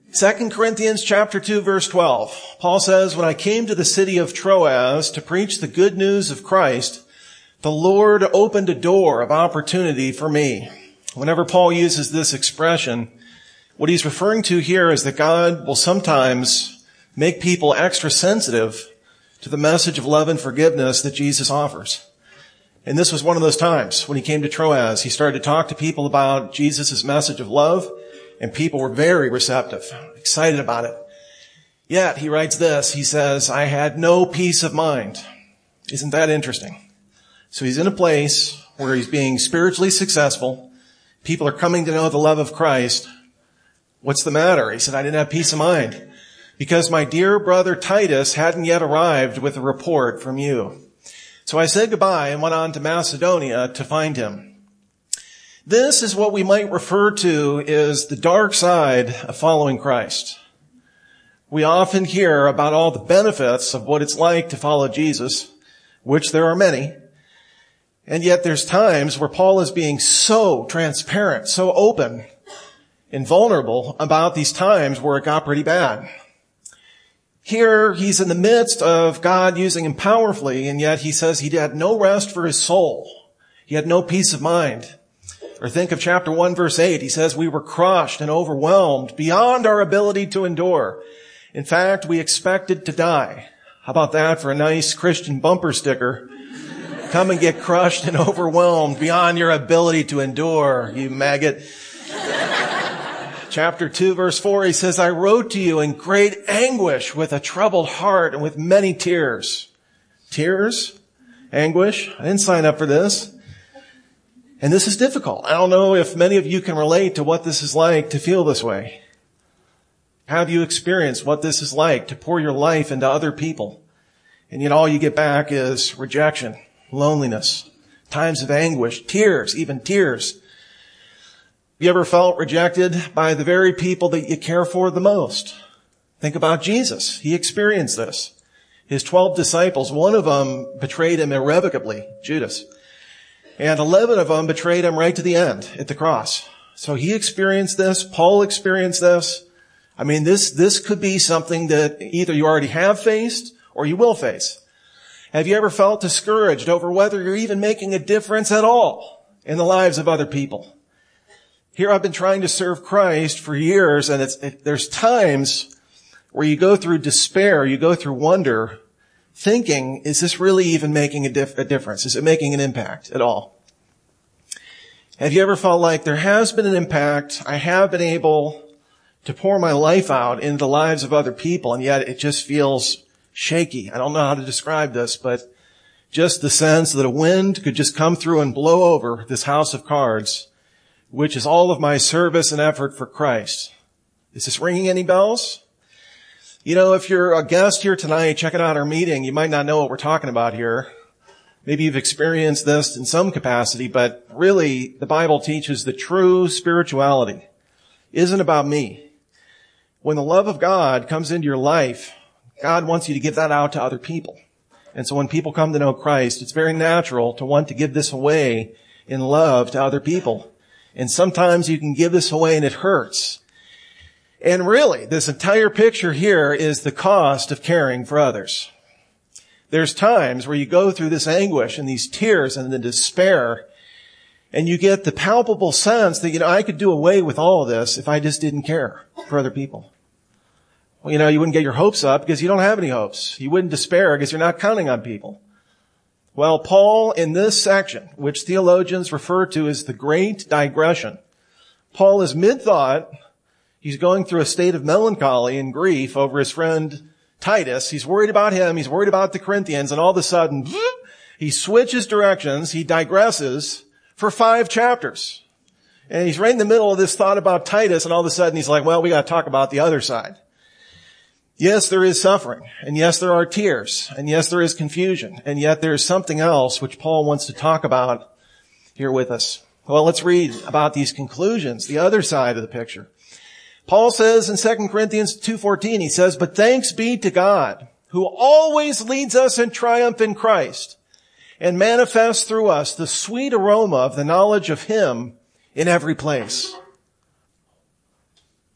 2 Corinthians chapter 2, verse 12. Paul says, when I came to the city of Troas to preach the good news of Christ, the Lord opened a door of opportunity for me. Whenever Paul uses this expression, what he's referring to here is that God will sometimes make people extra sensitive to the message of love and forgiveness that Jesus offers. And this was one of those times when he came to Troas. He started to talk to people about Jesus' message of love, and people were very receptive, excited about it. Yet, he writes this, he says, I had no peace of mind. Isn't that interesting? So he's in a place where he's being spiritually successful. People are coming to know the love of Christ. What's the matter? He said, I didn't have peace of mind because my dear brother Titus hadn't yet arrived with a report from you. So I said goodbye and went on to Macedonia to find him. This is what we might refer to as the dark side of following Christ. We often hear about all the benefits of what it's like to follow Jesus, which there are many. And yet there's times where Paul is being so transparent, so open and vulnerable about these times where it got pretty bad. Here, he's in the midst of God using him powerfully, and yet he says he had no rest for his soul. He had no peace of mind. Or think of chapter 1, verse 8. He says, we were crushed and overwhelmed beyond our ability to endure. In fact, we expected to die. How about that for a nice Christian bumper sticker? Come and get crushed and overwhelmed beyond your ability to endure, you maggot. Chapter 2, verse 4, he says, I wrote to you in great anguish with a troubled heart and with many tears. Tears? Anguish? I didn't sign up for this. And this is difficult. I don't know if many of you can relate to what this is like to feel this way. Have you experienced what this is like to pour your life into other people? And yet all you get back is rejection, loneliness, times of anguish, tears, even tears. Have you ever felt rejected by the very people that you care for the most? Think about Jesus. He experienced this. His 12 disciples, one of them betrayed him irrevocably, Judas. And 11 of them betrayed him right to the end at the cross. So he experienced this. Paul experienced this. I mean, this could be something that either you already have faced or you will face. Have you ever felt discouraged over whether you're even making a difference at all in the lives of other people? Here I've been trying to serve Christ for years, and there's times where you go through despair, you go through wonder, thinking, is this really even making a difference? Is it making an impact at all? Have you ever felt like there has been an impact? I have been able to pour my life out into the lives of other people, and yet it just feels shaky. I don't know how to describe this, but just the sense that a wind could just come through and blow over this house of cards, which is all of my service and effort for Christ. Is this ringing any bells? You know, if you're a guest here tonight checking out our meeting, you might not know what we're talking about here. Maybe you've experienced this in some capacity, but really the Bible teaches that true spirituality isn't about me. When the love of God comes into your life, God wants you to give that out to other people. And so when people come to know Christ, it's very natural to want to give this away in love to other people. And sometimes you can give this away and it hurts. And really, this entire picture here is the cost of caring for others. There's times where you go through this anguish and these tears and the despair, and you get the palpable sense that, I could do away with all of this if I just didn't care for other people. Well, you wouldn't get your hopes up because you don't have any hopes. You wouldn't despair because you're not counting on people. Well, Paul, in this section, which theologians refer to as the Great Digression, Paul is mid-thought. He's going through a state of melancholy and grief over his friend Titus. He's worried about him. He's worried about the Corinthians. And all of a sudden, he switches directions. He digresses for 5 chapters. And he's right in the middle of this thought about Titus. And all of a sudden, he's like, well, we got to talk about the other side. Yes, there is suffering. And yes, there are tears. And yes, there is confusion. And yet there is something else which Paul wants to talk about here with us. Well, let's read about these conclusions, the other side of the picture. Paul says in 2 Corinthians 2:14, he says, but thanks be to God, who always leads us in triumph in Christ, and manifests through us the sweet aroma of the knowledge of Him in every place.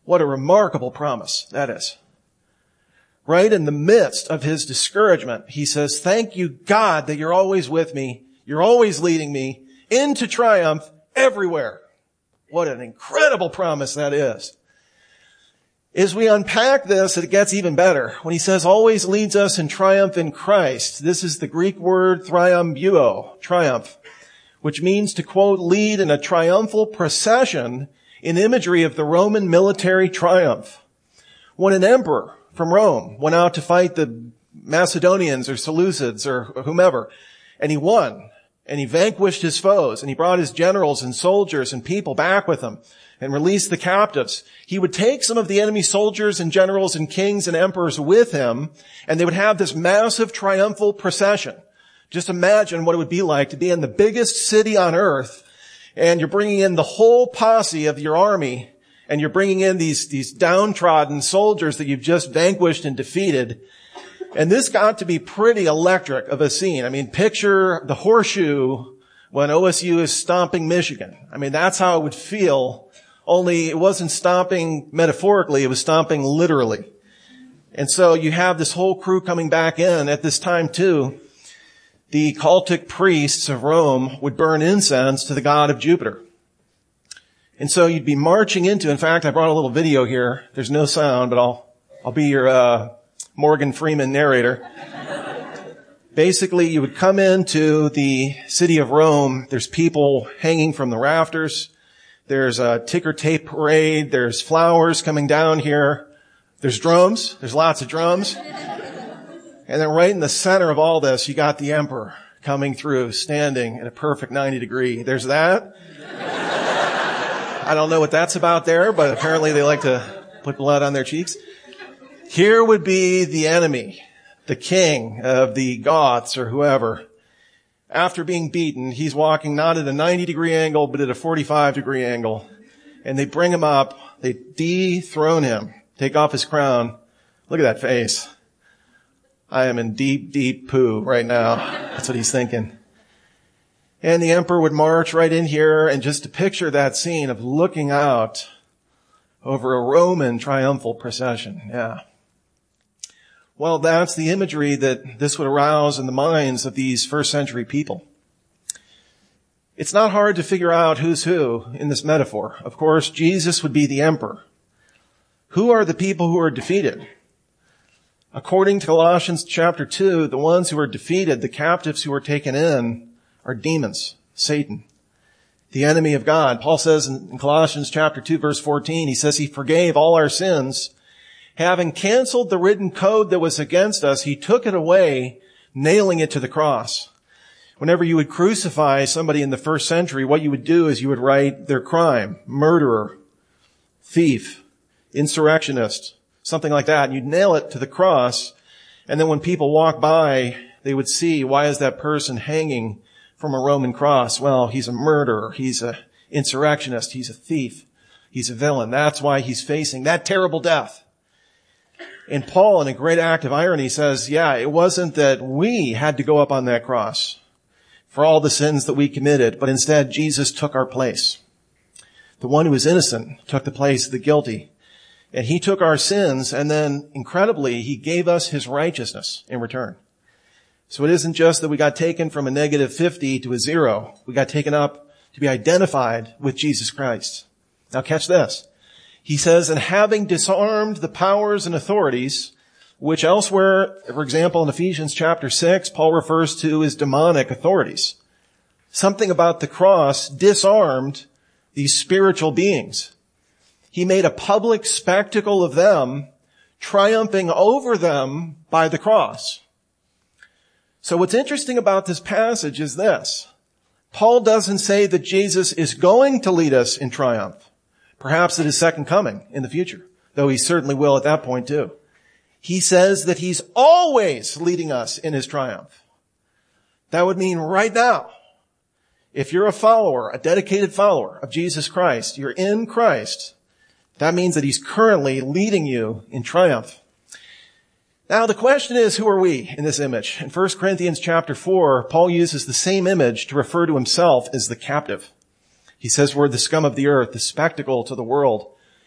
What a remarkable promise that is. Right in the midst of his discouragement, he says, thank you, God, that you're always with me. You're always leading me into triumph everywhere. What an incredible promise that is. As we unpack this, it gets even better. When he says always leads us in triumph in Christ, this is the Greek word thriambuo, triumph, which means to, quote, lead in a triumphal procession in imagery of the Roman military triumph. When an emperor from Rome went out to fight the Macedonians or Seleucids or whomever, and he won, and he vanquished his foes, and he brought his generals and soldiers and people back with him and released the captives, he would take some of the enemy soldiers and generals and kings and emperors with him, and they would have this massive triumphal procession. Just imagine what it would be like to be in the biggest city on earth, and you're bringing in the whole posse of your army, and you're bringing in these downtrodden soldiers that you've just vanquished and defeated. And this got to be pretty electric of a scene. I mean, picture the horseshoe when OSU is stomping Michigan. I mean, that's how it would feel, only it wasn't stomping metaphorically, it was stomping literally. And so you have this whole crew coming back in. At this time, too, the cultic priests of Rome would burn incense to the god of Jupiter. And so you'd be marching into, in fact, I brought a little video here. There's no sound, but I'll be your Morgan Freeman narrator. Basically, you would come into the city of Rome. There's people hanging from the rafters. There's a ticker tape parade. There's flowers coming down here. There's drums. There's lots of drums. And then right in the center of all this, you got the emperor coming through, standing at a perfect 90 degree. There's that. I don't know what that's about there, but apparently they like to put blood on their cheeks. Here would be the enemy, the king of the Goths or whoever. After being beaten, he's walking not at a 90 degree angle, but at a 45 degree angle. And they bring him up. They dethrone him, take off his crown. Look at that face. I am in deep, deep poo right now. That's what he's thinking. And the emperor would march right in here, and just to picture that scene of looking out over a Roman triumphal procession. Yeah. Well, that's the imagery that this would arouse in the minds of these first century people. It's not hard to figure out who's who in this metaphor. Of course, Jesus would be the emperor. Who are the people who are defeated? According to Colossians chapter 2, the ones who are defeated, the captives who are taken in, are demons, Satan, the enemy of God. Paul says in Colossians chapter 2, verse 14, he says he forgave all our sins. Having canceled the written code that was against us, he took it away, nailing it to the cross. Whenever you would crucify somebody in the first century, what you would do is you would write their crime, murderer, thief, insurrectionist, something like that. And you'd nail it to the cross. And then when people walk by, they would see, why is that person hanging from a Roman cross? Well, he's a murderer. He's an insurrectionist. He's a thief. He's a villain. That's why he's facing that terrible death. And Paul, in a great act of irony, says, yeah, it wasn't that we had to go up on that cross for all the sins that we committed, but instead Jesus took our place. The one who is innocent took the place of the guilty. And he took our sins, and then, incredibly, he gave us his righteousness in return. So it isn't just that we got taken from a negative 50 to a 0. We got taken up to be identified with Jesus Christ. Now catch this. He says, and having disarmed the powers and authorities, which elsewhere, for example, in Ephesians chapter 6, Paul refers to as demonic authorities. Something about the cross disarmed these spiritual beings. He made a public spectacle of them, triumphing over them by the cross. So what's interesting about this passage is this. Paul doesn't say that Jesus is going to lead us in triumph. Perhaps at his second coming in the future, though he certainly will at that point too. He says that he's always leading us in his triumph. That would mean right now, if you're a follower, a dedicated follower of Jesus Christ, you're in Christ, that means that he's currently leading you in triumph. Now the question is, who are we in this image? In 1 Corinthians chapter 4, Paul uses the same image to refer to himself as the captive. He says we're the scum of the earth, the spectacle to the world.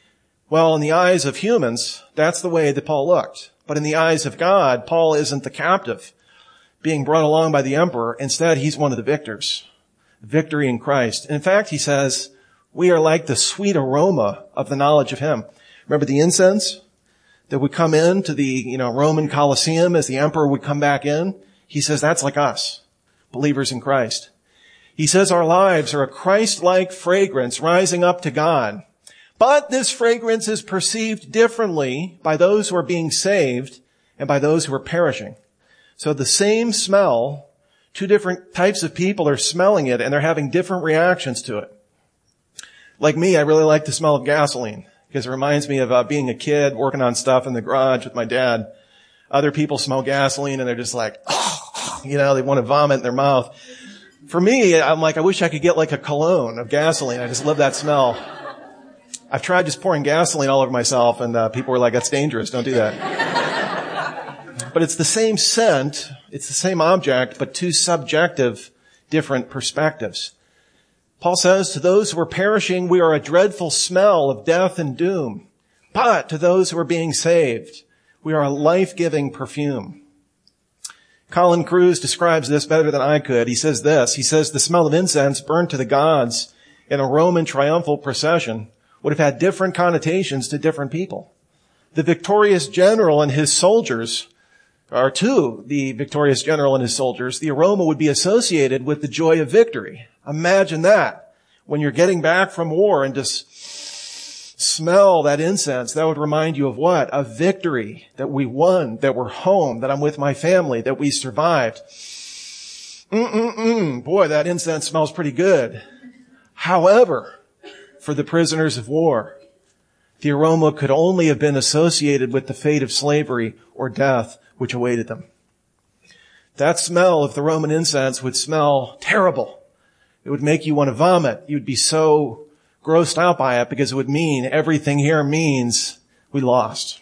Well, in the eyes of humans, that's the way that Paul looked. But in the eyes of God, Paul isn't the captive being brought along by the emperor. Instead, he's one of the victors. Victory in Christ. And in fact, he says, we are like the sweet aroma of the knowledge of him. Remember the incense that would come into the, Roman Colosseum as the emperor would come back in? He says that's like us, believers in Christ. He says our lives are a Christ-like fragrance rising up to God. But this fragrance is perceived differently by those who are being saved and by those who are perishing. So the same smell, two different types of people are smelling it and they're having different reactions to it. Like me, I really like the smell of gasoline because it reminds me of being a kid working on stuff in the garage with my dad. Other people smell gasoline and they're just like, they want to vomit in their mouth. For me, I'm like, I wish I could get like a cologne of gasoline. I just love that smell. I've tried just pouring gasoline all over myself and people were like, that's dangerous. Don't do that. But it's the same scent. It's the same object, but two subjective, different perspectives. Paul says, to those who are perishing, we are a dreadful smell of death and doom. But to those who are being saved, we are a life-giving perfume. Colin Cruz describes this better than I could. He says this. He says, the smell of incense burned to the gods in a Roman triumphal procession would have had different connotations to different people. The victorious general and his soldiers, or to the victorious general and his soldiers, the aroma would be associated with the joy of victory. Imagine that. When you're getting back from war and just smell that incense, that would remind you of what? Of victory, that we won, that we're home, that I'm with my family, that we survived. Boy, that incense smells pretty good. However, for the prisoners of war, the aroma could only have been associated with the fate of slavery or death which awaited them. That smell of the Roman incense would smell terrible. It would make you want to vomit. You'd be so grossed out by it because it would mean everything here means we lost.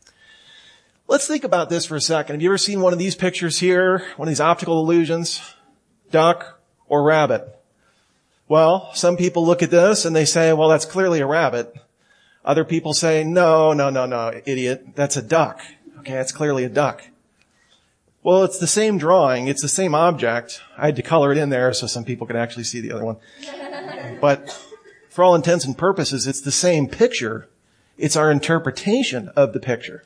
Let's think about this for a second. Have you ever seen one of these pictures here? One of these optical illusions? Duck or rabbit? Well, some people look at this and they say, well, that's clearly a rabbit. Other people say, no, idiot. That's a duck. Okay, that's clearly a duck. Well, it's the same drawing. It's the same object. I had to color it in there so some people could actually see the other one. But for all intents and purposes, it's the same picture. It's our interpretation of the picture.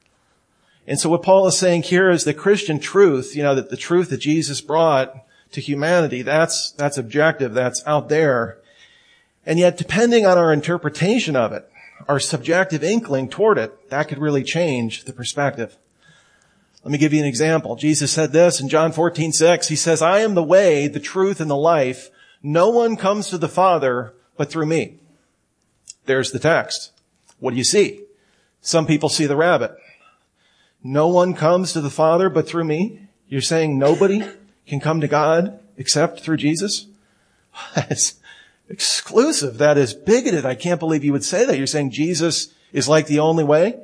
And so what Paul is saying here is the Christian truth, that the truth that Jesus brought to humanity, that's objective, that's out there. And yet, depending on our interpretation of it, our subjective inkling toward it, that could really change the perspective. Let me give you an example. Jesus said this in John 14:6. He says, I am the way, the truth, and the life. No one comes to the Father but through me. There's the text. What do you see? Some people see the rabbit. No one comes to the Father but through me. You're saying nobody can come to God except through Jesus? That's exclusive. That is bigoted. I can't believe you would say that. You're saying Jesus is like the only way?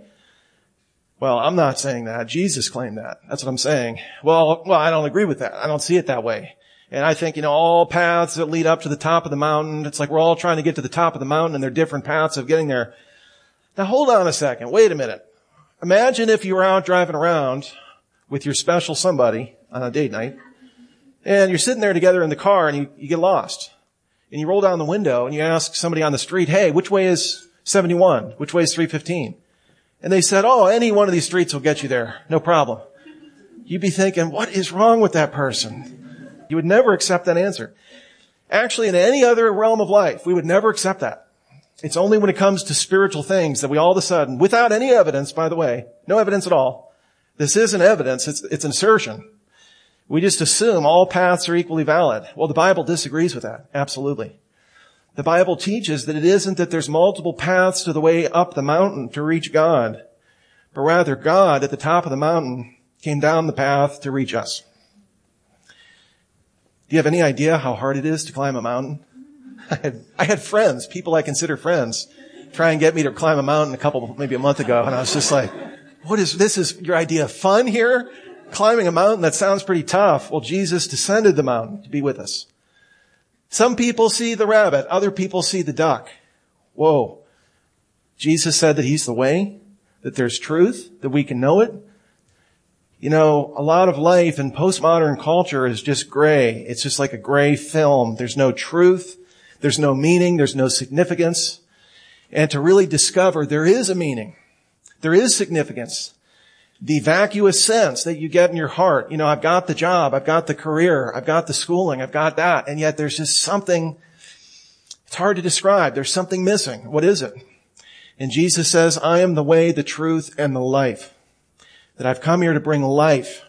Well, I'm not saying that. Jesus claimed that. That's what I'm saying. Well, I don't agree with that. I don't see it that way. And I think, all paths that lead up to the top of the mountain, it's like we're all trying to get to the top of the mountain and there are different paths of getting there. Now hold on a second. Wait a minute. Imagine if you were out driving around with your special somebody on a date night and you're sitting there together in the car and you get lost. And you roll down the window and you ask somebody on the street, hey, which way is 71? Which way is 315? And they said, any one of these streets will get you there. No problem. You'd be thinking, what is wrong with that person? You would never accept that answer. Actually, in any other realm of life, we would never accept that. It's only when it comes to spiritual things that we all of a sudden, without any evidence, by the way, no evidence at all. This isn't evidence. It's an assertion. We just assume all paths are equally valid. Well, the Bible disagrees with that. Absolutely. The Bible teaches that it isn't that there's multiple paths to the way up the mountain to reach God, but rather God at the top of the mountain came down the path to reach us. Do you have any idea how hard it is to climb a mountain? I had friends, people I consider friends, try and get me to climb a mountain maybe a month ago, and I was just like, this is your idea of fun here? Climbing a mountain, that sounds pretty tough. Well, Jesus descended the mountain to be with us. Some people see the rabbit, other people see the duck. Whoa. Jesus said that he's the way, that there's truth, that we can know it. You know, a lot of life in postmodern culture is just gray. It's just like a gray film. There's no truth. There's no meaning. There's no significance. And to really discover there is a meaning. There is significance. The vacuous sense that you get in your heart. You know, I've got the job. I've got the career. I've got the schooling. I've got that. And yet there's just something, it's hard to describe. There's something missing. What is it? And Jesus says, I am the way, the truth, and the life. That I've come here to bring life.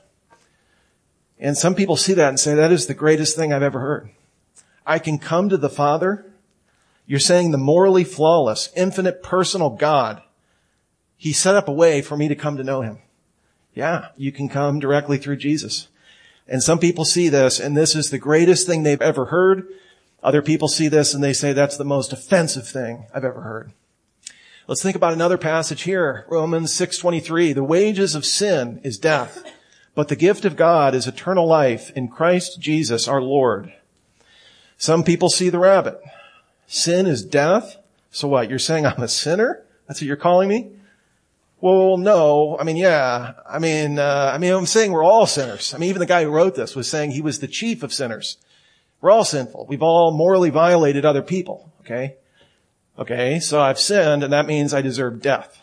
And some people see that and say, that is the greatest thing I've ever heard. I can come to the Father. You're saying the morally flawless, infinite, personal God. He set up a way for me to come to know him. Yeah, you can come directly through Jesus. And some people see this, and this is the greatest thing they've ever heard. Other people see this, and they say that's the most offensive thing I've ever heard. Let's think about another passage here, Romans 6:23. The wages of sin is death, but the gift of God is eternal life in Christ Jesus our Lord. Some people see the rabbit. Sin is death. So what? You're saying I'm a sinner? That's what you're calling me? Well, no. I mean, yeah. I'm saying we're all sinners. I mean, even the guy who wrote this was saying he was the chief of sinners. We're all sinful. We've all morally violated other people. Okay, so I've sinned, and that means I deserve death.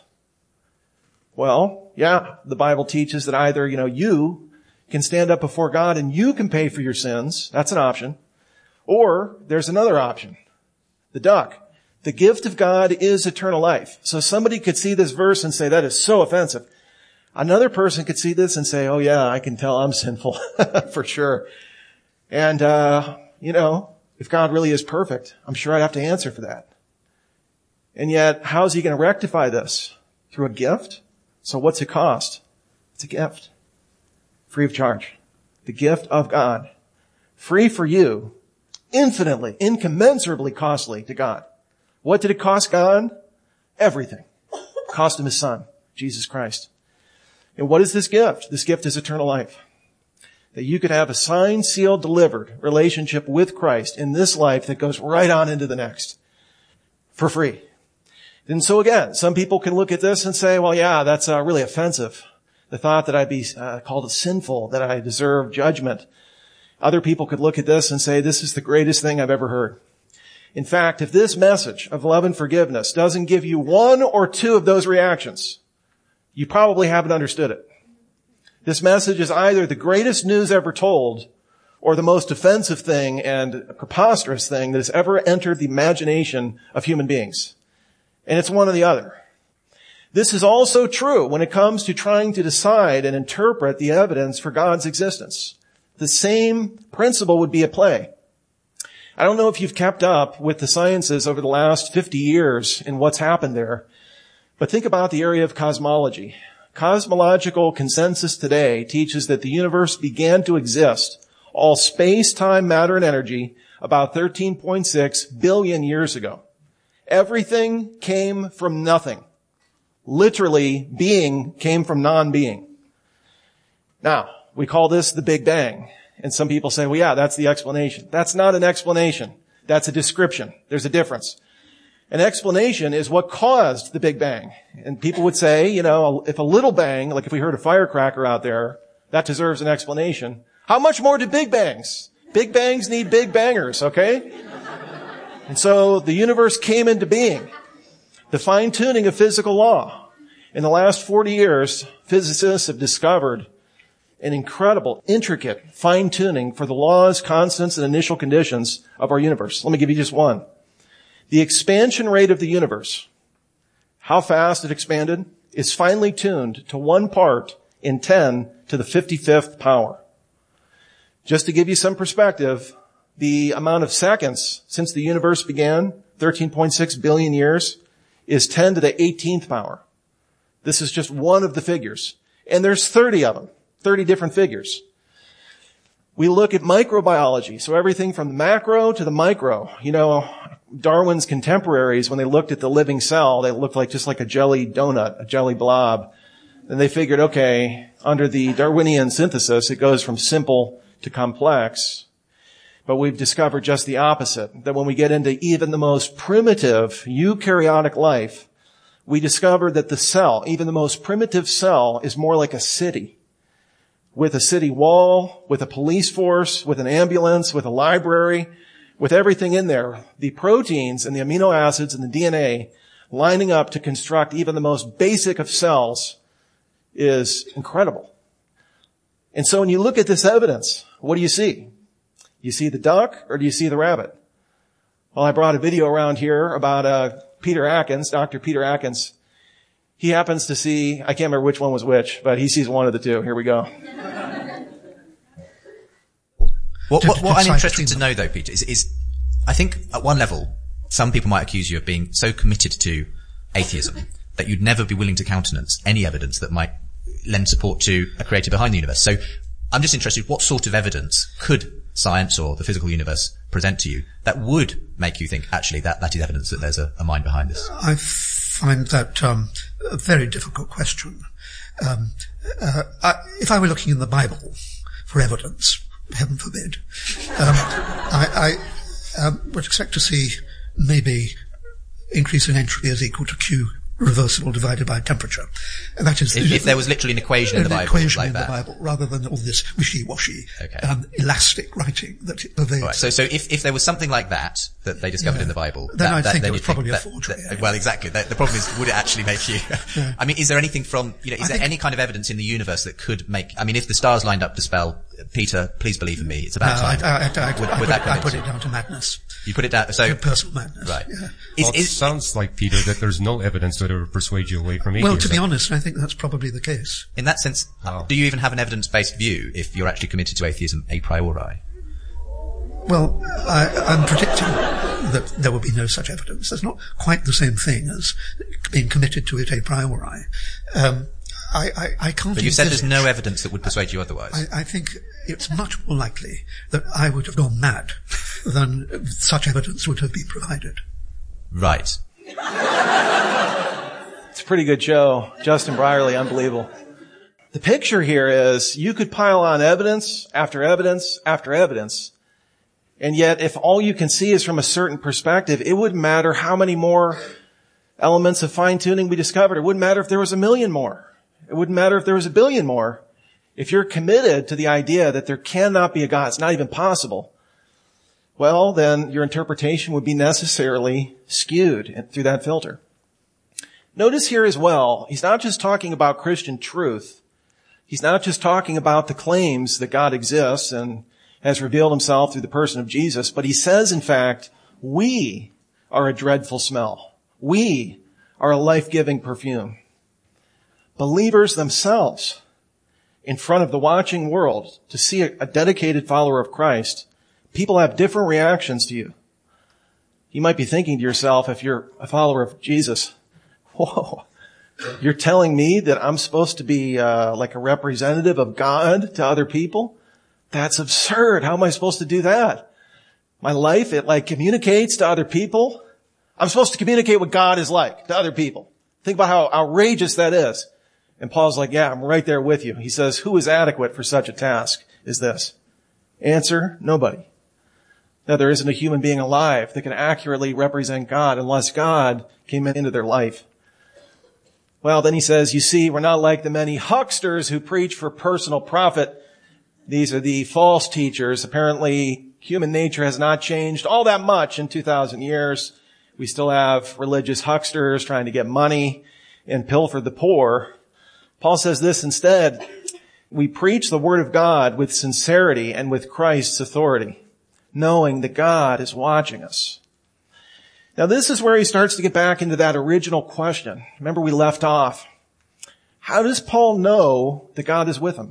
Well, yeah, the Bible teaches that either, you can stand up before God and you can pay for your sins. That's an option. Or there's another option. The duck. The gift of God is eternal life. So somebody could see this verse and say, that is so offensive. Another person could see this and say, oh yeah, I can tell I'm sinful for sure. And, if God really is perfect, I'm sure I'd have to answer for that. And yet, how is he going to rectify this? Through a gift? So what's it cost? It's a gift. Free of charge. The gift of God. Free for you. Infinitely, incommensurably costly to God. What did it cost God? Everything. It cost him his son, Jesus Christ. And what is this gift? This gift is eternal life. That you could have a signed, sealed, delivered relationship with Christ in this life that goes right on into the next. For free. And so again, some people can look at this and say, well, yeah, that's really offensive. The thought that I'd be called sinful, that I deserve judgment. Other people could look at this and say, this is the greatest thing I've ever heard. In fact, if this message of love and forgiveness doesn't give you one or two of those reactions, you probably haven't understood it. This message is either the greatest news ever told or the most offensive thing and preposterous thing that has ever entered the imagination of human beings. And it's one or the other. This is also true when it comes to trying to decide and interpret the evidence for God's existence. The same principle would be at play. I don't know if you've kept up with the sciences over the last 50 years and what's happened there, but think about the area of cosmology. Cosmological consensus today teaches that the universe began to exist, all space, time, matter, and energy, about 13.6 billion years ago. Everything came from nothing. Literally, being came from non-being. Now, we call this the Big Bang. And some people say, well, yeah, that's the explanation. That's not an explanation. That's a description. There's a difference. An explanation is what caused the Big Bang. And people would say, if a little bang, like if we heard a firecracker out there, that deserves an explanation. How much more do Big Bangs? Big Bangs need big bangers, okay? And so the universe came into being. The fine-tuning of physical law. In the last 40 years, physicists have discovered an incredible, intricate fine-tuning for the laws, constants, and initial conditions of our universe. Let me give you just one. The expansion rate of the universe, how fast it expanded, is finely tuned to 1 part in 10 to the 55th power. Just to give you some perspective, the amount of seconds since the universe began, 13.6 billion years, is 10 to the 18th power. This is just one of the figures. And there's 30 of them. 30 different figures. We look at microbiology, so everything from the macro to the micro. Darwin's contemporaries, when they looked at the living cell, they looked just like a jelly donut, a jelly blob. And they figured, okay, under the Darwinian synthesis, it goes from simple to complex. But we've discovered just the opposite, that when we get into even the most primitive eukaryotic life, we discovered that the cell, even the most primitive cell, is more like a city. With a city wall, with a police force, with an ambulance, with a library, with everything in there. The proteins and the amino acids and the DNA lining up to construct even the most basic of cells is incredible. And so when you look at this evidence, what do you see? You see the duck or do you see the rabbit? Well, I brought a video around here about Peter Atkins, Dr. Peter Atkins. He happens to see, I can't remember which one was which, but he sees one of the two. Here we go. What I'm interested to know, though, Peter, is I think at one level, some people might accuse you of being so committed to atheism that you'd never be willing to countenance any evidence that might lend support to a creator behind the universe. So I'm just interested, what sort of evidence could science or the physical universe present to you that would make you think, actually, that is evidence that there's a mind behind this? I find that a very difficult question. If I were looking in the Bible for evidence, heaven forbid, I would expect to see maybe increase in entropy is equal to Q reversible divided by temperature. And that is if there was literally an equation in the Bible, equation like in that. The Bible, rather than all this wishy-washy, okay. Elastic writing that it pervades. Right. So if there was something like that they discovered in the Bible, then I'd think it was probably a forgery. Well, exactly. The problem is, would it actually make you? Yeah. I mean, is there anything from is there any kind of evidence in the universe that could make? I mean, if the stars lined up to spell, Peter, please believe in me, it's about time. I put it down to madness. You put it down to personal madness. Right. Yeah. It sounds like, Peter, that there's no evidence that would persuade you away from atheism. Well, to be honest, I think that's probably the case. In that sense, do you even have an evidence-based view if you're actually committed to atheism a priori? Well, I'm predicting that there will be no such evidence. That's not quite the same thing as being committed to it a priori. I can't. But you said there's no evidence that would persuade you otherwise. I think it's much more likely that I would have gone mad than such evidence would have been provided. Right. It's a pretty good show. Justin Brierley, unbelievable. The picture here is you could pile on evidence after evidence after evidence, and yet if all you can see is from a certain perspective, it wouldn't matter how many more elements of fine-tuning we discovered. It wouldn't matter if there was 1 million more. It wouldn't matter if there was 1 billion more. If you're committed to the idea that there cannot be a God, it's not even possible, well, then your interpretation would be necessarily skewed through that filter. Notice here as well, he's not just talking about Christian truth. He's not just talking about the claims that God exists and has revealed himself through the person of Jesus, but he says, in fact, we are a dreadful smell. We are a life-giving perfume. Believers themselves, in front of the watching world, to see a dedicated follower of Christ, people have different reactions to you. You might be thinking to yourself, if you're a follower of Jesus, whoa, you're telling me that I'm supposed to be like a representative of God to other people? That's absurd. How am I supposed to do that? My life, it like communicates to other people. I'm supposed to communicate what God is like to other people. Think about how outrageous that is. And Paul's like, yeah, I'm right there with you. He says, who is adequate for such a task as this? Answer, nobody. Now, there isn't a human being alive that can accurately represent God unless God came into their life. Well, then he says, you see, we're not like the many hucksters who preach for personal profit. These are the false teachers. Apparently, human nature has not changed all that much in 2,000 years. We still have religious hucksters trying to get money and pilfer the poor. Paul says this instead, we preach the word of God with sincerity and with Christ's authority, knowing that God is watching us. Now this is where he starts to get back into that original question. Remember we left off. How does Paul know that God is with him?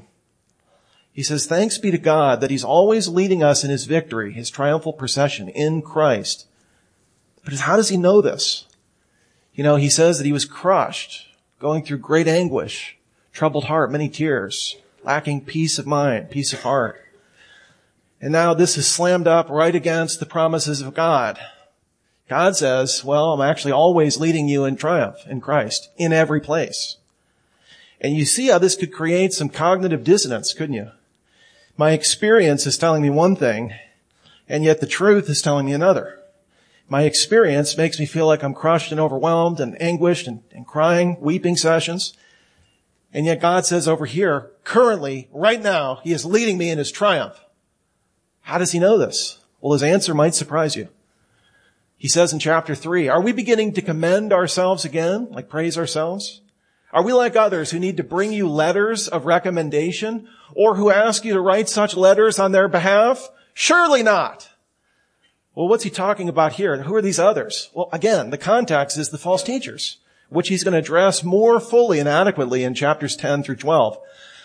He says, thanks be to God that he's always leading us in his victory, his triumphal procession in Christ. But how does he know this? You know, he says that he was crushed, going through great anguish, troubled heart, many tears, lacking peace of mind, peace of heart. And now this is slammed up right against the promises of God. God says, well, I'm actually always leading you in triumph in Christ, in every place. And you see how this could create some cognitive dissonance, couldn't you? My experience is telling me one thing, and yet the truth is telling me another. My experience makes me feel like I'm crushed and overwhelmed and anguished and crying, weeping sessions. And yet God says over here, currently, right now, he is leading me in his triumph. How does he know this? Well, his answer might surprise you. He says in chapter 3, are we beginning to commend ourselves again, like praise ourselves? Are we like others who need to bring you letters of recommendation, or who ask you to write such letters on their behalf? Surely not. Well, what's he talking about here? Who are these others? Well, again, the context is the false teachers, which he's going to address more fully and adequately in chapters 10 through 12.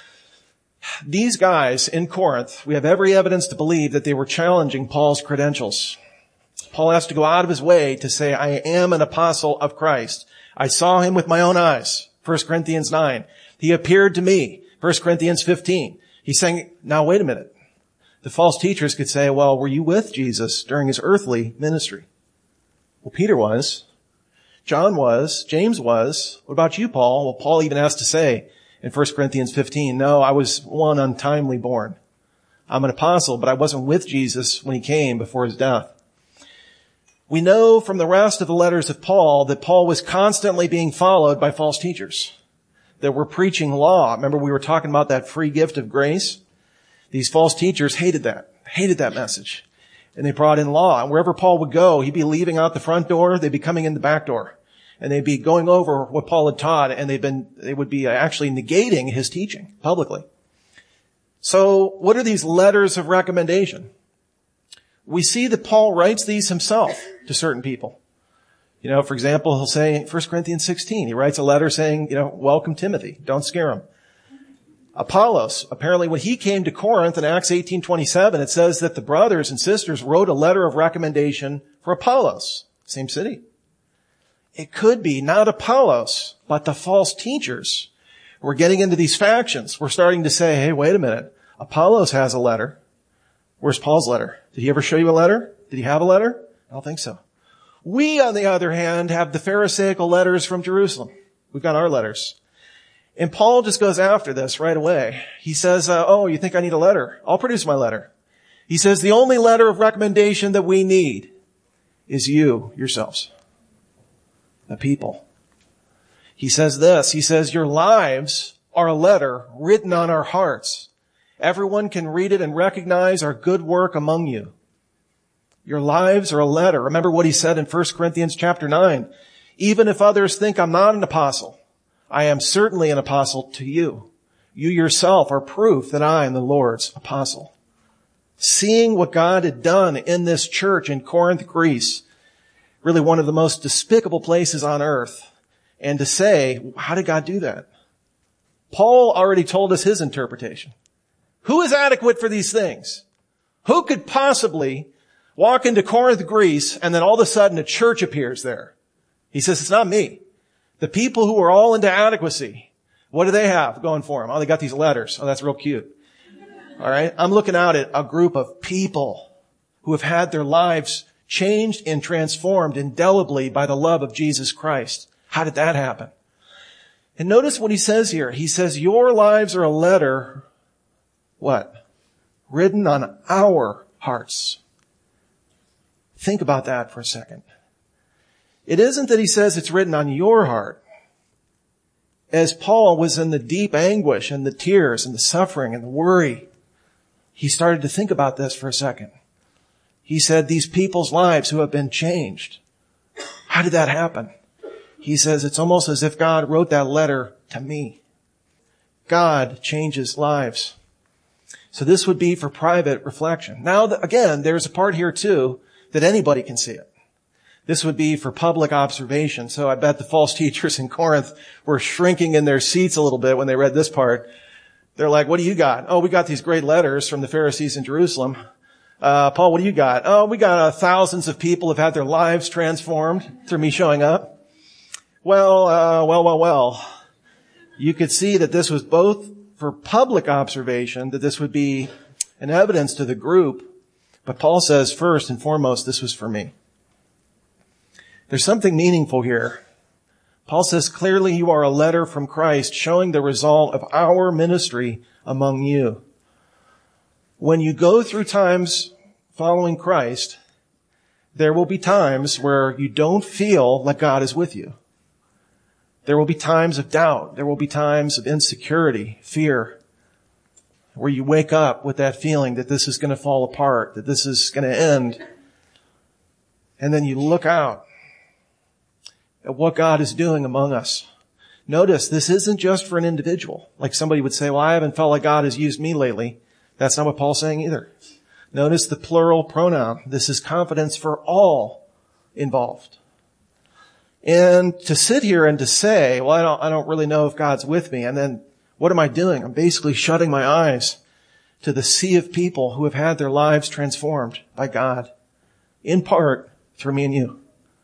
These guys in Corinth, we have every evidence to believe that they were challenging Paul's credentials. Paul has to go out of his way to say, I am an apostle of Christ. I saw him with my own eyes. 1 Corinthians 9. He appeared to me. 1 Corinthians 15. He's saying, now wait a minute. The false teachers could say, well, were you with Jesus during his earthly ministry? Well, Peter was. John was. James was. What about you, Paul? Well, Paul even has to say in 1 Corinthians 15, no, I was one untimely born. I'm an apostle, but I wasn't with Jesus when he came before his death. We know from the rest of the letters of Paul that Paul was constantly being followed by false teachers that were preaching law. Remember, we were talking about that free gift of grace? These false teachers hated that message. And they brought in law. And wherever Paul would go, he'd be leaving out the front door, they'd be coming in the back door. And they'd be going over what Paul had taught, and they would be actually negating his teaching publicly. So what are these letters of recommendation? We see that Paul writes these himself to certain people. For example, he'll say in 1 Corinthians 16, he writes a letter saying, welcome Timothy. Don't scare him. Apollos, apparently when he came to Corinth in Acts 18:27, it says that the brothers and sisters wrote a letter of recommendation for Apollos, same city. It could be not Apollos, but the false teachers. We're getting into these factions. We're starting to say, hey, wait a minute. Apollos has a letter. Where's Paul's letter? Did he ever show you a letter? Did he have a letter? I don't think so. We, on the other hand, have the Pharisaical letters from Jerusalem. We've got our letters. And Paul just goes after this right away. He says, you think I need a letter? I'll produce my letter. He says, the only letter of recommendation that we need is you, yourselves, the people. He says this, he says, your lives are a letter written on our hearts. Everyone can read it and recognize our good work among you. Your lives are a letter. Remember what he said in 1 Corinthians chapter 9. Even if others think I'm not an apostle, I am certainly an apostle to you. You yourself are proof that I am the Lord's apostle. Seeing what God had done in this church in Corinth, Greece, really one of the most despicable places on earth, and to say, how did God do that? Paul already told us his interpretation. Who is adequate for these things? Who could possibly walk into Corinth, Greece, and then all of a sudden a church appears there? He says, it's not me. The people who are all into adequacy, what do they have going for them? Oh, they got these letters. Oh, that's real cute. All right. I'm looking out at a group of people who have had their lives changed and transformed indelibly by the love of Jesus Christ. How did that happen? And notice what he says here. He says, your lives are a letter, what? Written on our hearts. Think about that for a second. It isn't that he says it's written on your heart. As Paul was in the deep anguish and the tears and the suffering and the worry, he started to think about this for a second. He said, these people's lives who have been changed. How did that happen? He says, it's almost as if God wrote that letter to me. God changes lives. So this would be for private reflection. Now, again, there's a part here too that anybody can see it. This would be for public observation. So I bet the false teachers in Corinth were shrinking in their seats a little bit when they read this part. They're like, what do you got? Oh, we got these great letters from the Pharisees in Jerusalem. Paul, what do you got? Oh, we got thousands of people have had their lives transformed through me showing up. Well. You could see that this was both for public observation, that this would be an evidence to the group. But Paul says first and foremost, this was for me. There's something meaningful here. Paul says clearly you are a letter from Christ showing the result of our ministry among you. When you go through times following Christ, there will be times where you don't feel like God is with you. There will be times of doubt. There will be times of insecurity, fear, where you wake up with that feeling that this is going to fall apart, that this is going to end. And then you look out at what God is doing among us. Notice, this isn't just for an individual. Like somebody would say, well, I haven't felt like God has used me lately. That's not what Paul's saying either. Notice the plural pronoun. This is confidence for all involved. And to sit here and to say, well, I don't really know if God's with me. And then what am I doing? I'm basically shutting my eyes to the sea of people who have had their lives transformed by God, in part through me and you.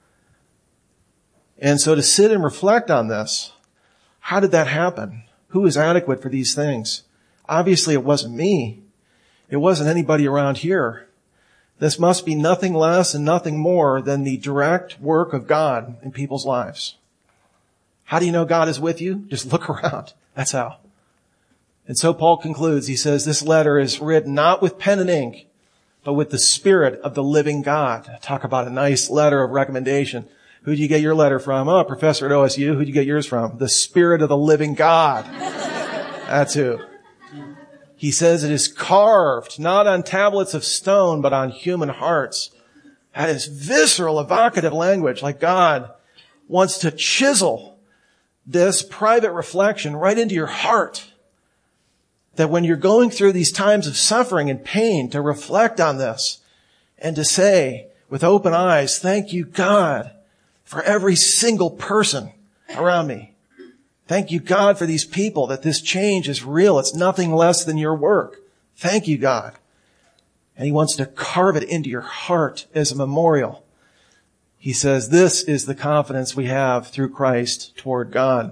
And so to sit and reflect on this, how did that happen? Who is adequate for these things? Obviously, it wasn't me. It wasn't anybody around here. This must be nothing less and nothing more than the direct work of God in people's lives. How do you know God is with you? Just look around. That's how. And so Paul concludes. He says, this letter is written not with pen and ink, but with the Spirit of the living God. Talk about a nice letter of recommendation. Who'd you get your letter from? Oh, professor at OSU. Who'd you get yours from? The Spirit of the living God. That's who. He says it is carved, not on tablets of stone, but on human hearts. That is visceral, evocative language, like God wants to chisel this private reflection right into your heart. That when you're going through these times of suffering and pain, to reflect on this and to say with open eyes, thank you, God, for every single person around me. Thank you, God, for these people, that this change is real. It's nothing less than your work. Thank you, God. And he wants to carve it into your heart as a memorial. He says, this is the confidence we have through Christ toward God.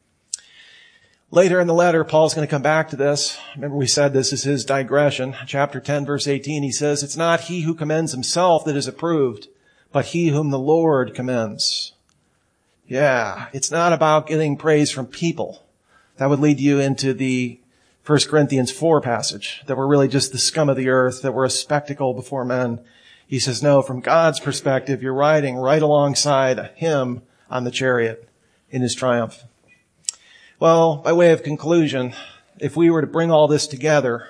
Later in the letter, Paul's going to come back to this. Remember we said this is his digression. Chapter 10, verse 18, he says, it's not he who commends himself that is approved, but he whom the Lord commends. Yeah, it's not about getting praise from people. That would lead you into the 1 Corinthians 4 passage, that we're really just the scum of the earth, that we're a spectacle before men. He says, no, from God's perspective, you're riding right alongside him on the chariot in his triumph. Well, by way of conclusion, if we were to bring all this together,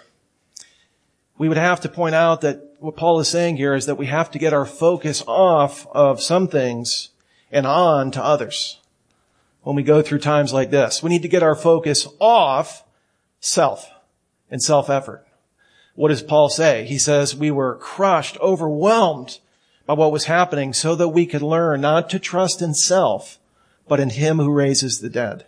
we would have to point out that what Paul is saying here is that we have to get our focus off of some things and on to others. When we go through times like this, we need to get our focus off self and self-effort. What does Paul say? He says we were crushed, overwhelmed by what was happening so that we could learn not to trust in self, but in him who raises the dead.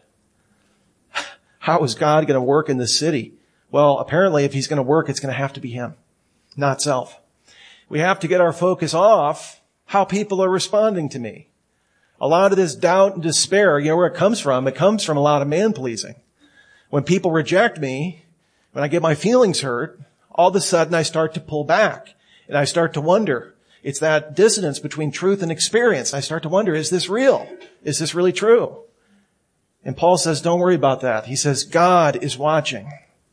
How is God going to work in this city? Well, apparently if he's going to work, it's going to have to be him, not self. We have to get our focus off how people are responding to me. A lot of this doubt and despair, you know where it comes from? It comes from a lot of man-pleasing. When people reject me, when I get my feelings hurt, all of a sudden I start to pull back and I start to wonder. It's that dissonance between truth and experience. I start to wonder, is this real? Is this really true? And Paul says, don't worry about that. He says, God is watching.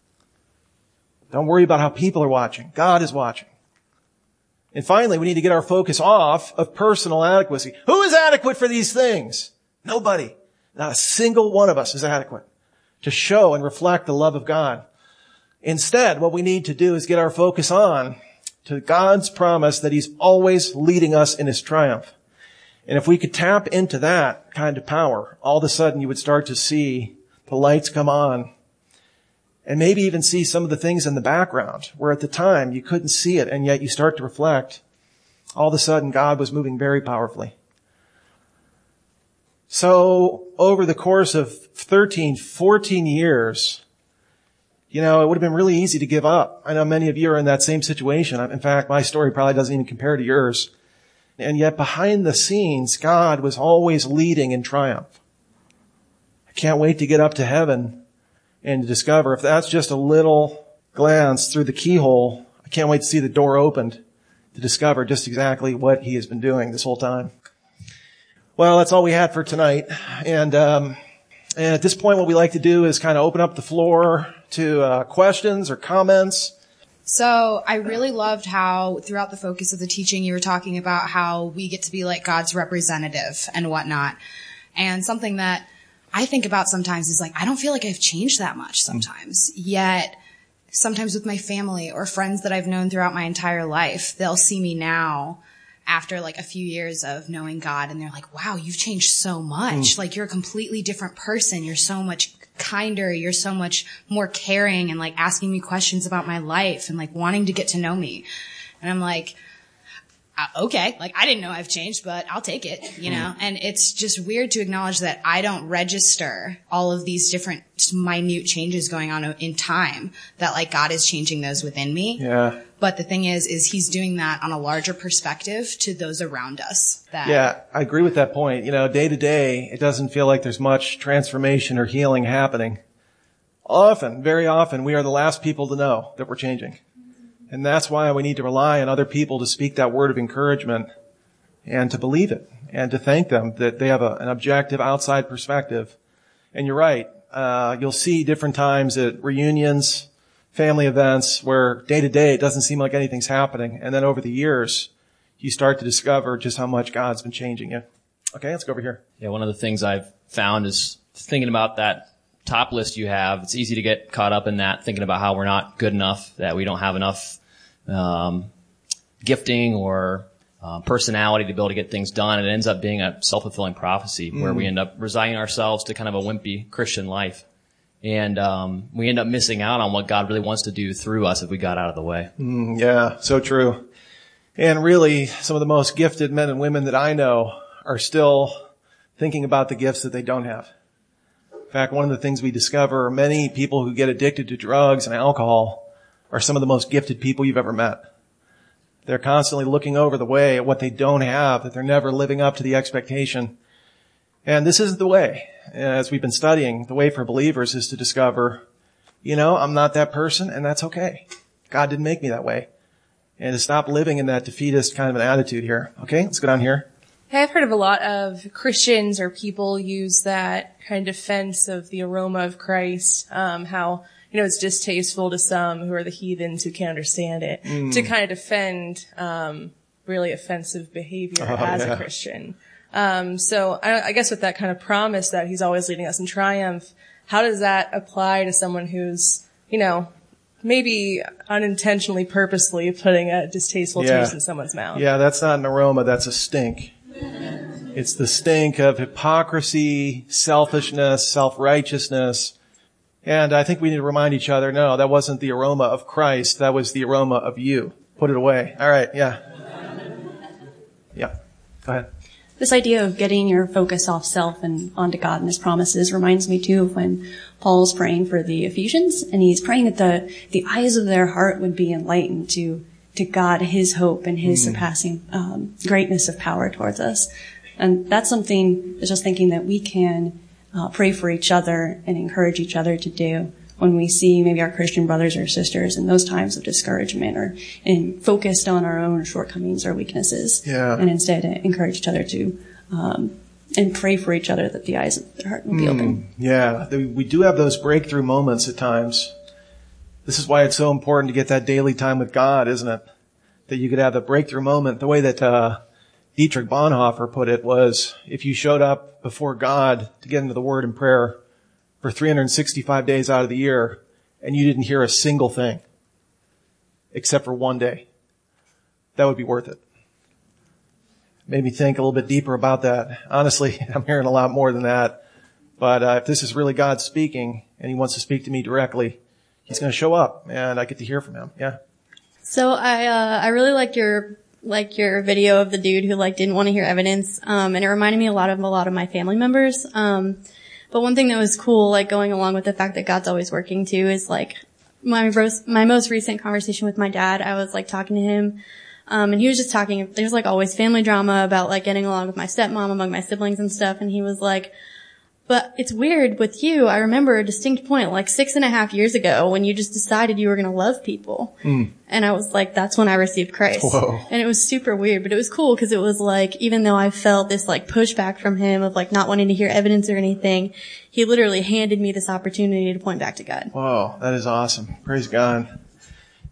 Don't worry about how people are watching. God is watching. And finally, we need to get our focus off of personal adequacy. Who is adequate for these things? Nobody. Not a single one of us is adequate to show and reflect the love of God. Instead, what we need to do is get our focus on to God's promise that he's always leading us in his triumph. And if we could tap into that kind of power, all of a sudden you would start to see the lights come on. And maybe even see some of the things in the background where at the time you couldn't see it, and yet you start to reflect. All of a sudden God was moving very powerfully. So over the course of 13, 14 years, it would have been really easy to give up. I know many of you are in that same situation. In fact, my story probably doesn't even compare to yours. And yet behind the scenes, God was always leading in triumph. I can't wait to get up to heaven and to discover if that's just a little glance through the keyhole. I can't wait to see the door opened to discover just exactly what he has been doing this whole time. Well, that's all we had for tonight. And at this point, what we like to do is kind of open up the floor to questions or comments. So I really loved how throughout the focus of the teaching you were talking about how we get to be like God's representative and whatnot. And something that I think about sometimes is like, I don't feel like I've changed that much sometimes. Yet sometimes with my family or friends that I've known throughout my entire life, they'll see me now after like a few years of knowing God and they're like, wow, you've changed so much. Like you're a completely different person. You're so much kinder. You're so much more caring and like asking me questions about my life and like wanting to get to know me. And I'm like, okay, like I didn't know I've changed, but I'll take it, you know? And it's just weird to acknowledge that I don't register all of these different minute changes going on in time, that like God is changing those within me. Yeah. But the thing is he's doing that on a larger perspective to those around us. Yeah, I agree with that point. You know, day to day, it doesn't feel like there's much transformation or healing happening. Very often, we are the last people to know that we're changing. And that's why we need to rely on other people to speak that word of encouragement and to believe it and to thank them that they have an objective outside perspective. And you're right. You'll see different times at reunions, family events where day to day it doesn't seem like anything's happening. And then over the years, you start to discover just how much God's been changing you. Okay, let's go over here. Yeah, one of the things I've found is thinking about that top list you have. It's easy to get caught up in that, thinking about how we're not good enough, that we don't have enough gifting or personality to be able to get things done. It ends up being a self-fulfilling prophecy where we end up resigning ourselves to kind of a wimpy Christian life. And we end up missing out on what God really wants to do through us if we got out of the way. Yeah, so true. And really, some of the most gifted men and women that I know are still thinking about the gifts that they don't have. In fact, one of the things we discover, many people who get addicted to drugs and alcohol are some of the most gifted people you've ever met. They're constantly looking over the way at what they don't have, that they're never living up to the expectation. And this isn't the way. As we've been studying, the way for believers is to discover, you know, I'm not that person, and that's okay. God didn't make me that way. And to stop living in that defeatist kind of an attitude here. Okay, let's go down here. I've heard of a lot of Christians or people use that kind of defense of the aroma of Christ, how, you know, it's distasteful to some who are the heathens who can't understand it, to kind of defend really offensive behavior as a Christian. So I guess with that kind of promise that he's always leading us in triumph, how does that apply to someone who's, you know, maybe unintentionally, purposely putting a distasteful taste in someone's mouth? Yeah, that's not an aroma, that's a stink. It's the stink of hypocrisy, selfishness, self-righteousness. And I think we need to remind each other, no, that wasn't the aroma of Christ, that was the aroma of you. Put it away. All right, yeah. Yeah, go ahead. This idea of getting your focus off self and onto God and His promises reminds me too of when Paul's praying for the Ephesians, and he's praying that the eyes of their heart would be enlightened to God, His hope and His surpassing greatness of power towards us. And that's something, just thinking that we can pray for each other and encourage each other to do when we see maybe our Christian brothers or sisters in those times of discouragement or focused on our own shortcomings or weaknesses. Yeah. And instead encourage each other to and pray for each other that the eyes of their heart will be open. Yeah, we do have those breakthrough moments at times. This is why it's so important to get that daily time with God, isn't it? That you could have the breakthrough moment. The way that Dietrich Bonhoeffer put it was, if you showed up before God to get into the Word and prayer for 365 days out of the year, and you didn't hear a single thing, except for one day, that would be worth it. Made me think a little bit deeper about that. Honestly, I'm hearing a lot more than that. But if this is really God speaking, and He wants to speak to me directly, He's going to show up, and I get to hear from Him. Yeah. So I really liked your video of the dude who didn't want to hear evidence, and it reminded me a lot of my family members. But one thing that was cool, going along with the fact that God's always working too, is my most recent conversation with my dad. I was talking to him, and he was just talking. There's always family drama about getting along with my stepmom among my siblings and stuff, and he was like, but it's weird with you. I remember a distinct point 6.5 years ago when you just decided you were going to love people. And I was like, that's when I received Christ. Whoa. And it was super weird, but it was cool because it was even though I felt this pushback from him of not wanting to hear evidence or anything, he literally handed me this opportunity to point back to God. Whoa, that is awesome. Praise God.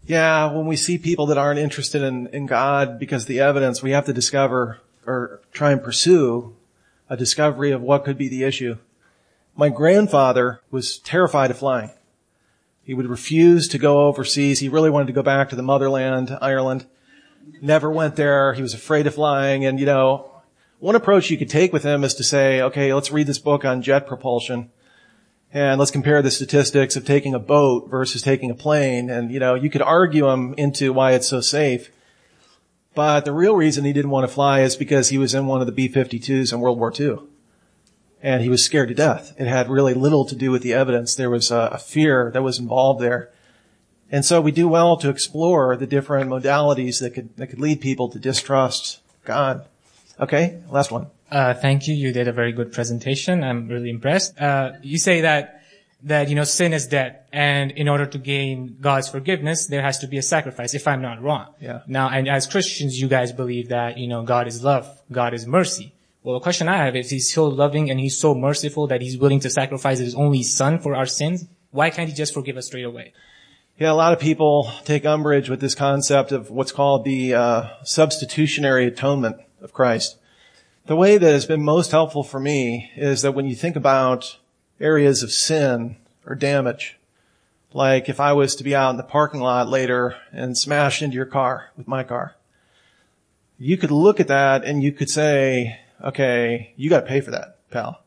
Yeah, when we see people that aren't interested in God because of the evidence, we have to discover or try and pursue a discovery of what could be the issue. My grandfather was terrified of flying. He would refuse to go overseas. He really wanted to go back to the motherland, Ireland. Never went there. He was afraid of flying. And, one approach you could take with him is to say, okay, let's read this book on jet propulsion. And let's compare the statistics of taking a boat versus taking a plane. And, you could argue him into why it's so safe. But the real reason he didn't want to fly is because he was in one of the B-52s in World War II. And he was scared to death. It had really little to do with the evidence. There was a fear that was involved there. And so we do well to explore the different modalities that could lead people to distrust God. Okay, last one. Thank you. You did a very good presentation. I'm really impressed. You say that sin is dead, and in order to gain God's forgiveness, there has to be a sacrifice, if I'm not wrong. Yeah. Now, and as Christians, you guys believe that, God is love, God is mercy. Well, the question I have is, he's so loving and he's so merciful that he's willing to sacrifice his only son for our sins. Why can't he just forgive us straight away? Yeah, a lot of people take umbrage with this concept of what's called the substitutionary atonement of Christ. The way that has been most helpful for me is that when you think about areas of sin or damage, like if I was to be out in the parking lot later and smash into your car with my car, you could look at that and you could say, okay, you got to pay for that, pal.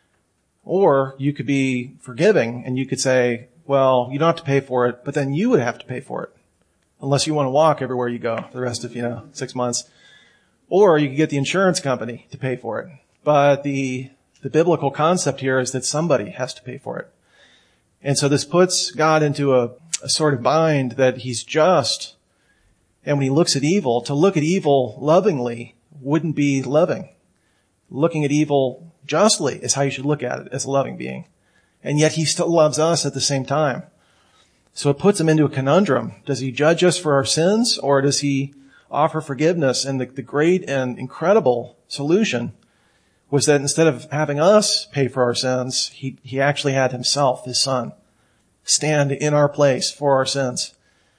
Or you could be forgiving and you could say, well, you don't have to pay for it, but then you would have to pay for it unless you want to walk everywhere you go for the rest of, 6 months. Or you could get the insurance company to pay for it. But the biblical concept here is that somebody has to pay for it. And so this puts God into a sort of bind that he's just. And when he looks at evil, to look at evil lovingly wouldn't be loving. Looking at evil justly is how you should look at it as a loving being. And yet he still loves us at the same time. So it puts him into a conundrum. Does he judge us for our sins, or does he offer forgiveness? And the great and incredible solution was that instead of having us pay for our sins, he actually had himself, his son, stand in our place for our sins.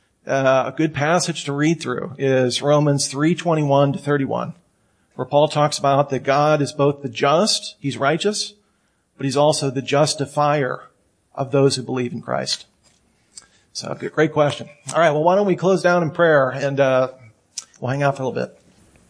A good passage to read through is Romans 3:21 to 31, where Paul talks about that God is both the just, he's righteous, but he's also the justifier of those who believe in Christ. So, great question. All right, well, why don't we close down in prayer and we'll hang out for a little bit.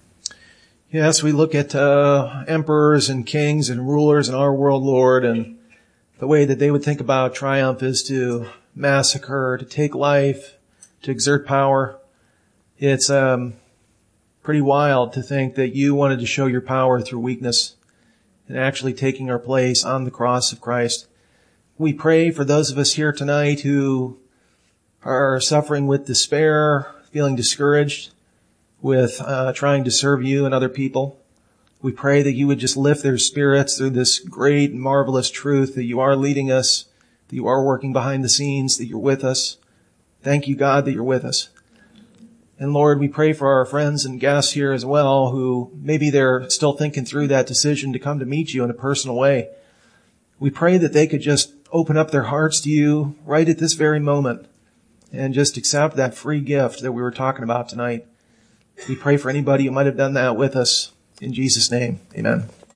Yes, we look at emperors and kings and rulers in our world, Lord, and the way that they would think about triumph is to massacre, to take life, to exert power. It's pretty wild to think that you wanted to show your power through weakness and actually taking our place on the cross of Christ. We pray for those of us here tonight who are suffering with despair, feeling discouraged with trying to serve you and other people. We pray that you would just lift their spirits through this great, marvelous truth that you are leading us, that you are working behind the scenes, that you're with us. Thank you, God, that you're with us. And Lord, we pray for our friends and guests here as well, who maybe they're still thinking through that decision to come to meet you in a personal way. We pray that they could just open up their hearts to you right at this very moment and just accept that free gift that we were talking about tonight. We pray for anybody who might have done that with us. In Jesus' name, amen.